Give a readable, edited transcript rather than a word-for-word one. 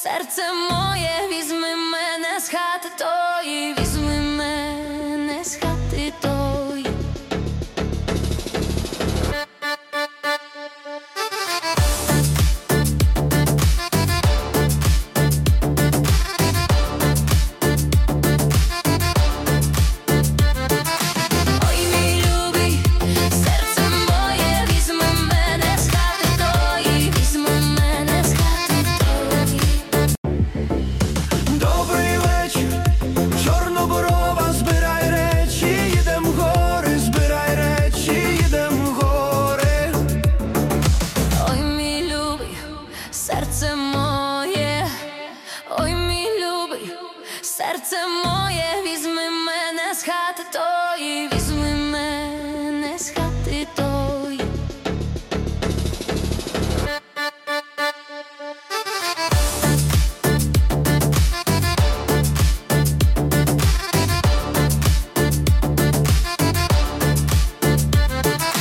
серце моє, візьми мене з хати тої, візьми мене з хати тої. Серце моє, ой, мій любий, серце моє, візьми мене з хати тої, візьми